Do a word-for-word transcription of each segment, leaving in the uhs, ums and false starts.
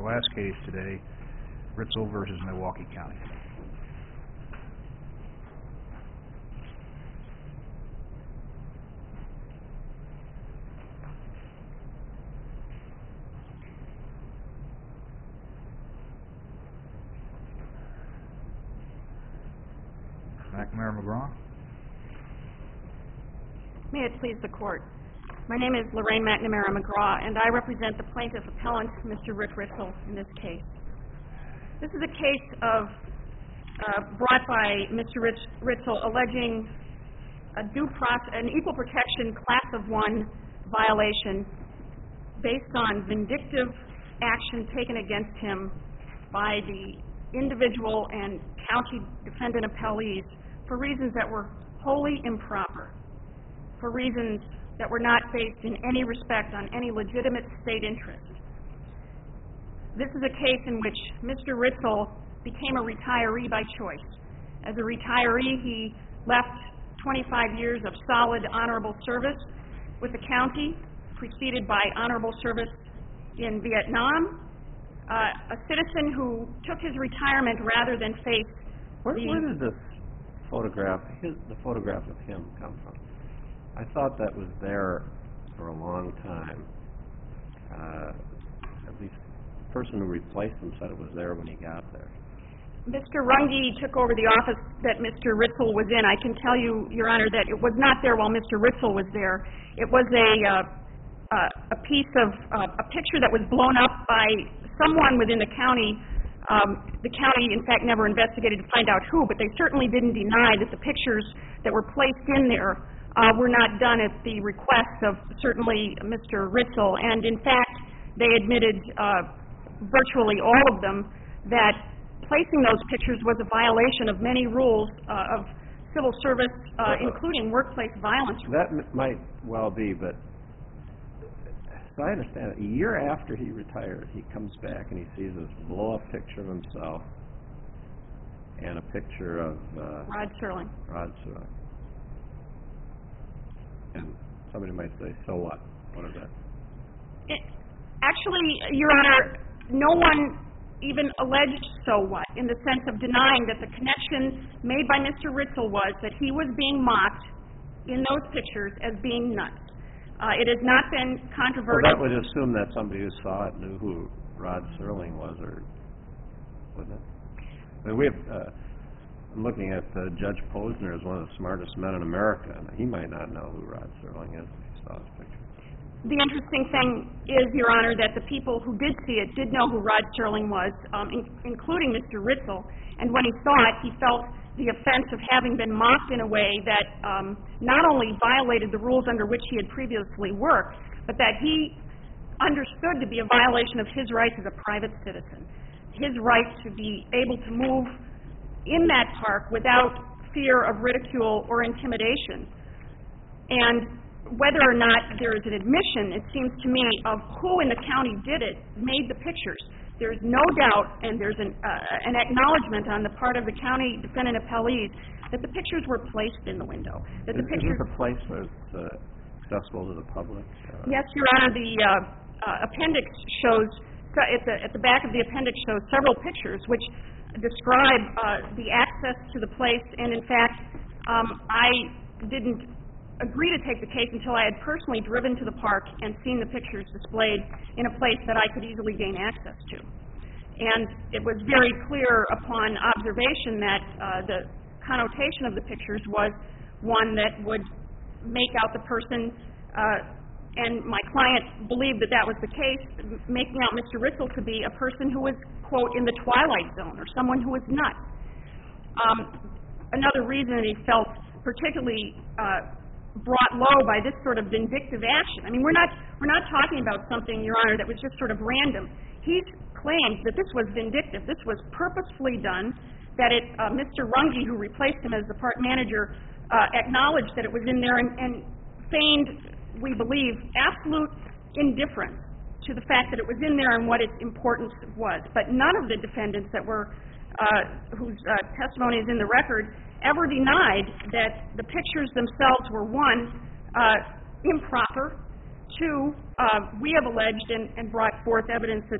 last case today, Ritzel versus Milwaukee County. McNamara McGraw. May it please the Court. My name is Lorraine McNamara McGraw, and I represent the plaintiff appellant, Mister Rick Ritzel, in this case. This is a case of uh, brought by Mister Rich, Ritzel alleging a due process, an equal protection class of one violation based on vindictive action taken against him by the individual and county defendant appellees for reasons that were wholly improper, for reasons that were not based in any respect on any legitimate state interest. This is a case in which Mister Ritzel became a retiree by choice. As a retiree, he left twenty-five years of solid, honorable service with the county, preceded by honorable service in Vietnam, uh, a citizen who took his retirement rather than face Where, the... where did this photograph, his, the photograph of him come from? I thought that was there for a long time. Uh, at least the person who replaced him said it was there when he got there. Mister Runge took over the office that Mister Ritzel was in. I can tell you, Your Honor, that it was not there while Mister Ritzel was there. It was a uh, uh, a piece of uh, a picture that was blown up by someone within the county. Um, the county, in fact, never investigated to find out who, but they certainly didn't deny that the pictures that were placed in there uh, were not done at the request of certainly Mister Ritzel. And, in fact, they admitted, uh, virtually all of them, that placing those pictures was a violation of many rules uh, of civil service, uh, including workplace violence. That m- might well be, but so I understand it. A year after he retired, he comes back and he sees this blow-up picture of himself and a picture of uh, Rod Serling. Rod Serling. And somebody might say, so what? What is that? It, actually, Your Honor, no one even alleged so what, in the sense of denying that the connection made by Mister Ritzel was that he was being mocked in those pictures as being nuts. Uh, it has not been controversial. Well, that would assume that somebody who saw it knew who Rod Serling was, or wouldn't it? I mean, we have, uh, I'm looking at uh, Judge Posner as one of the smartest men in America, and he might not know who Rod Serling is if he saw his picture. The interesting thing is, Your Honor, that the people who did see it did know who Rod Serling was, um, in, including Mister Ritzel, and when he saw it, he felt the offense of having been mocked in a way that um, not only violated the rules under which he had previously worked, but that he understood to be a violation of his rights as a private citizen, his right to be able to move in that park without fear of ridicule or intimidation. And whether or not there is an admission, it seems to me, of who in the county did it, made the pictures. There's no doubt, and there's an, uh, an acknowledgement on the part of the county defendant appellees that the pictures were placed in the window. That is, the pictures. Is this a place where it's uh, accessible to the public? Uh, yes, Your Honor. The uh, uh, appendix shows, at the, at the back of the appendix shows several pictures which describe uh, the access to the place, and in fact, um, I didn't agree to take the case until I had personally driven to the park and seen the pictures displayed in a place that I could easily gain access to. And it was very clear upon observation that uh, the connotation of the pictures was one that would make out the person, uh, and my client believed that that was the case, making out Mister Ritzel to be a person who was, quote, in the twilight zone, or someone who was nuts. Um, another reason that he felt particularly uh, brought low by this sort of vindictive action. I mean, we're not we're not talking about something, Your Honor, that was just sort of random. He's claimed that this was vindictive. This was purposefully done, that it, uh, Mister Runge, who replaced him as the park manager, uh, acknowledged that it was in there and, and feigned, we believe, absolute indifference to the fact that it was in there and what its importance was. But none of the defendants that were, uh, whose uh, testimony is in the record, ever denied that the pictures themselves were, one, uh, improper, two, uh, we have alleged and, and brought forth evidence that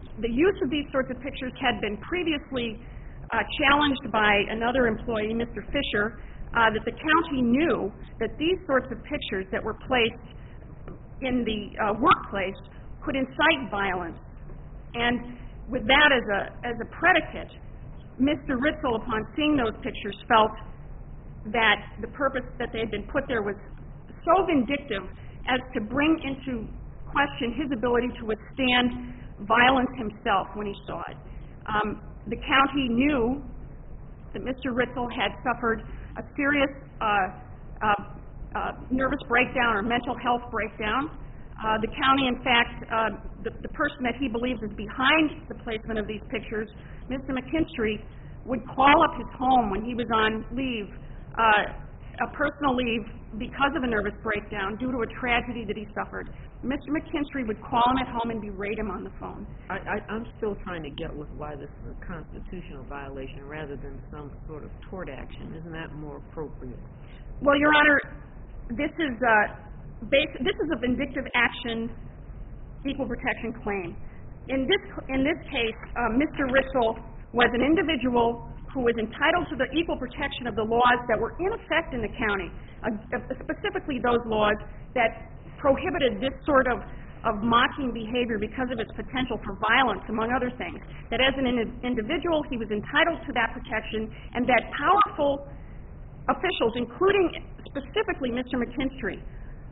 the use of these sorts of pictures had been previously uh, challenged by another employee, Mister Fisher, uh, that the county knew that these sorts of pictures that were placed in the uh, workplace could incite violence. And with that as a, as a predicate, Mister Ritzel, upon seeing those pictures, felt that the purpose that they had been put there was so vindictive as to bring into question his ability to withstand violence himself when he saw it. Um, the county knew that Mister Ritzel had suffered a serious uh, uh, uh, nervous breakdown or mental health breakdown. Uh, the county, in fact, uh, the, the person that he believes is behind the placement of these pictures, Mister McKinstry, would call up his home when he was on leave, uh, a personal leave because of a nervous breakdown due to a tragedy that he suffered. Mister McKinstry would call him at home and berate him on the phone. I, I, I'm still trying to get with why this is a constitutional violation rather than some sort of tort action. Isn't that more appropriate? Well, Your Honor, this is uh, bas- this is a vindictive action equal protection claim. In this in this case, uh, Mister Ritzel was an individual who was entitled to the equal protection of the laws that were in effect in the county, uh, specifically those laws that prohibited this sort of, of mocking behavior because of its potential for violence, among other things. That as an in- individual, he was entitled to that protection, and that powerful officials, including specifically Mister McKinstry,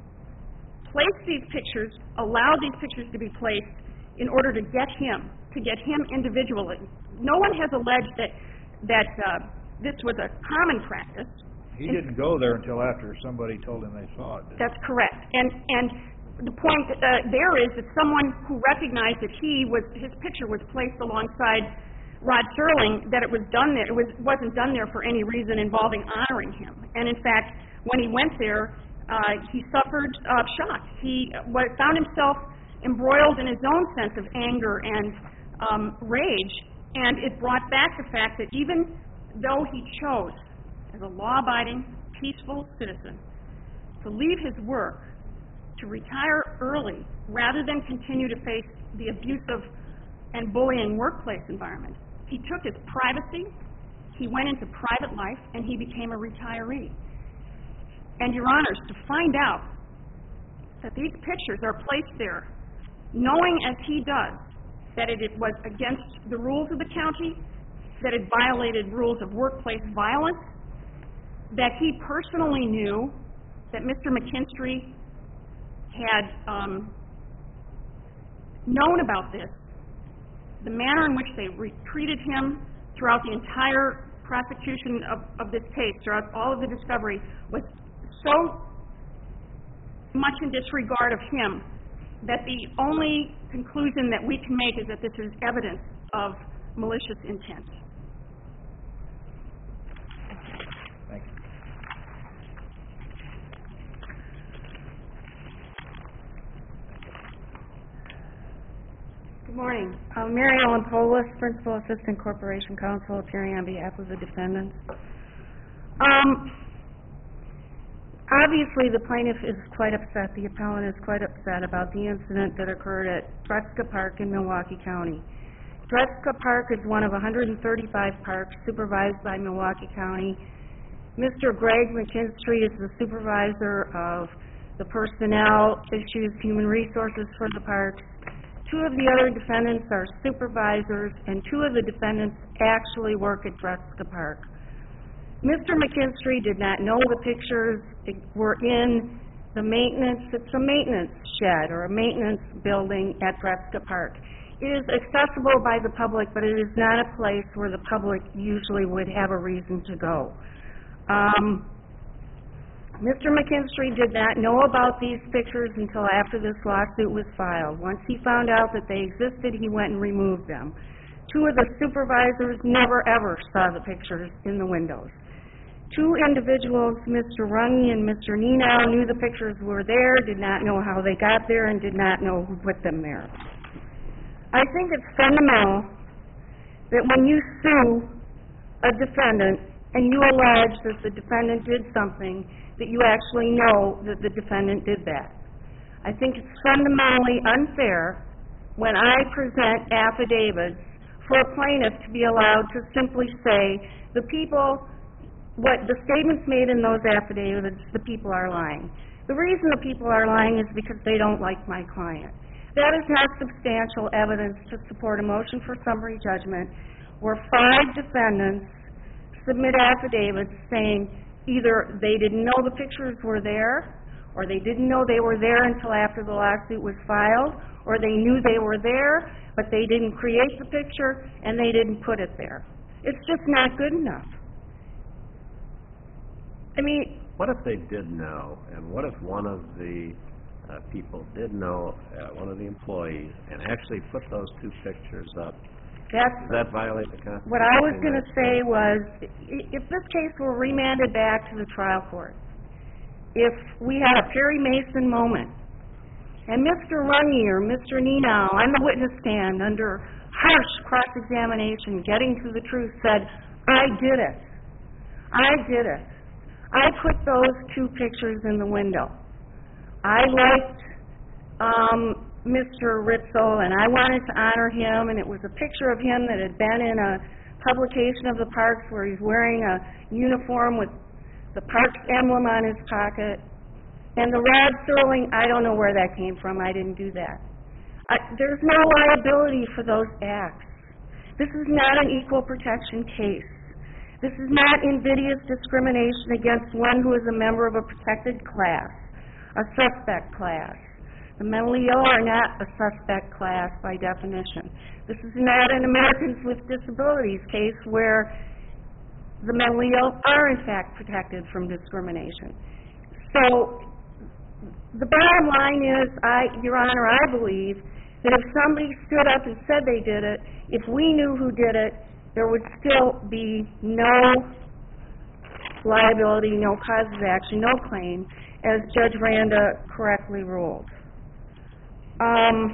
placed these pictures, allowed these pictures to be placed in order to get him, to get him individually. No one has alleged that, that uh, this was a common practice. He didn't go there until after somebody told him they saw it. That's correct. And and the point uh, there is that someone who recognized that he was his picture was placed alongside Rod Serling, that it was done there. It was wasn't done there for any reason involving honoring him. And in fact, when he went there, uh, he suffered uh, shock. He was, found himself embroiled in his own sense of anger and um, rage, and it brought back the fact that even though he chose, as a law-abiding, peaceful citizen, to leave his work, to retire early, rather than continue to face the abusive and bullying workplace environment, he took his privacy, he went into private life, and he became a retiree. And, Your Honors, to find out that these pictures are placed there, knowing as he does that it, it was against the rules of the county, that it violated rules of workplace violence, that he personally knew that Mister McKinstry had um, known about this, the manner in which they re- treated him throughout the entire prosecution of, of this case, throughout all of the discovery, was so much in disregard of him that the only conclusion that we can make is that this is evidence of malicious intent. Thank you. Good morning. I'm Mary Ellen Polis, Principal Assistant Corporation Counsel, appearing on behalf of the defendants. Um, obviously, the plaintiff is quite upset, the appellant is quite upset about the incident that occurred at Dretska Park in Milwaukee County. Dretska Park is one of one hundred thirty-five parks supervised by Milwaukee County. Mister Greg McKinstry is the supervisor of the personnel issues, human resources for the parks. Two of the other defendants are supervisors, and two of the defendants actually work at Dretska Park. Mister McKinstry did not know the pictures were in the maintenance, it's a maintenance shed or a maintenance building at Dretska Park. It is accessible by the public, but it is not a place where the public usually would have a reason to go. Um, Mister McKinstry did not know about these pictures until after this lawsuit was filed. Once he found out that they existed, he went and removed them. Two of the supervisors never ever saw the pictures in the windows. Two individuals, Mister Runge and Mister Nenow, knew the pictures were there, did not know how they got there, and did not know who put them there. I think it's fundamental that when you sue a defendant and you allege that the defendant did something, that you actually know that the defendant did that. I think it's fundamentally unfair when I present affidavits for a plaintiff to be allowed to simply say, the people, what the statements made in those affidavits, the people are lying. The reason the people are lying is because they don't like my client. That is not substantial evidence to support a motion for summary judgment where five defendants submit affidavits saying either they didn't know the pictures were there, or they didn't know they were there until after the lawsuit was filed, or they knew they were there, but they didn't create the picture and they didn't put it there. It's just not good enough. I mean... What if they did know, and what if one of the uh, people did know, uh, one of the employees, and actually put those two pictures up? That's, Does that violate the Constitution? what I was going to say was, i- if this case were remanded back to the trial court, if we had a Perry Mason moment, and Mister Runge or Mister Nenow on the witness stand under harsh cross-examination, getting to the truth, said, I did it. I did it. I put those two pictures in the window. I liked um, Mister Ritzel, and I wanted to honor him, and it was a picture of him that had been in a publication of the Parks where he's wearing a uniform with the Parks emblem on his pocket. And the Rod Serling, I don't know where that came from. I didn't do that. I, there's no liability for those acts. This is not an equal protection case. This is not invidious discrimination against one who is a member of a protected class, a suspect class. The mentally ill are not a suspect class by definition. This is not an Americans with Disabilities case where the mentally ill are in fact protected from discrimination. So the bottom line is, I, Your Honor, I believe that if somebody stood up and said they did it, if we knew who did it, there would still be no liability, no cause of action, no claim, as Judge Randa correctly ruled. Um,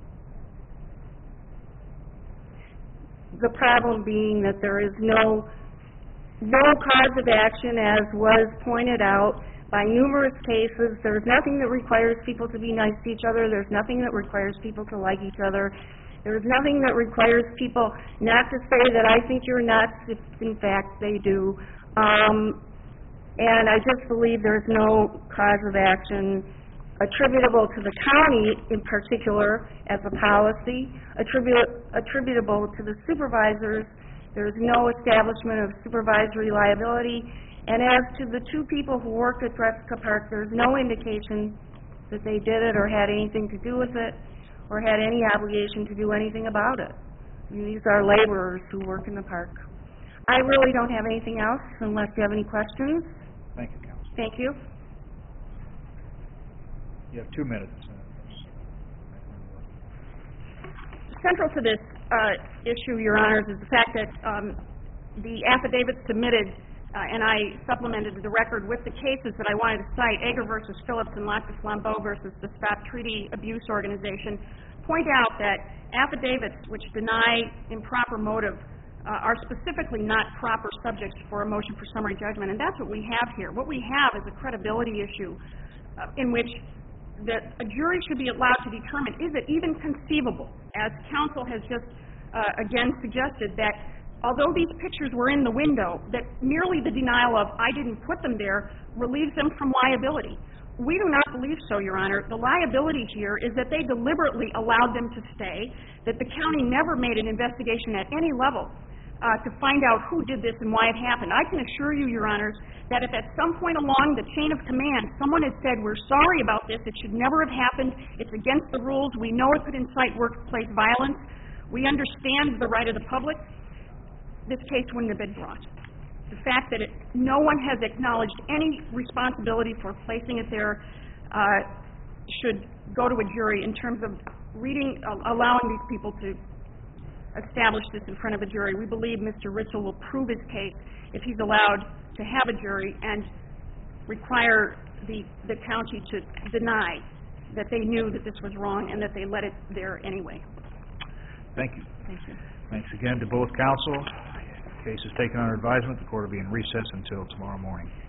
the problem being that there is no no cause of action, as was pointed out by numerous cases. There's nothing that requires people to be nice to each other. There's nothing that requires people to like each other. There's nothing that requires people not to say that I think you're nuts, if in fact they do. Um, and I just believe there's no cause of action attributable to the county in particular as a policy, attribu- attributable to the supervisors. There's no establishment of supervisory liability. And as to the two people who worked at Dreska Park, there's no indication that they did it or had anything to do with it or had any obligation to do anything about it. I mean, these are laborers who work in the park. I really don't have anything else unless you have any questions. Thank you, Counsel. Thank you. You have two minutes. Central to this uh, issue, Your Honors, is the fact that um, the affidavit submitted, uh, and I supplemented the record with the cases that I wanted to cite, Ager versus Phillips and Lactus Lambeau versus the Stop Treaty Abuse Organization, point out that affidavits which deny improper motive uh, are specifically not proper subjects for a motion for summary judgment, and that's what we have here. What we have is a credibility issue uh, in which that a jury should be allowed to determine, is it even conceivable, as counsel has just uh, again suggested, that although these pictures were in the window, that merely the denial of I didn't put them there relieves them from liability. We do not believe so, Your Honor. The liability here is that they deliberately allowed them to stay, that the county never made an investigation at any level Uh, to find out who did this and why it happened. I can assure you, Your Honors, that if at some point along the chain of command someone had said, we're sorry about this, it should never have happened, it's against the rules, we know it could incite workplace violence, we understand the right of the public, this case wouldn't have been brought. The fact that it, no one has acknowledged any responsibility for placing it there uh, should go to a jury in terms of reading, uh, allowing these people to establish this in front of a jury. We believe Mister Ritzel will prove his case if he's allowed to have a jury and require the, the county to deny that they knew that this was wrong and that they let it there anyway. Thank you. Thank you. Thanks again to both counsel. Case is taken under advisement. The court will be in recess until tomorrow morning.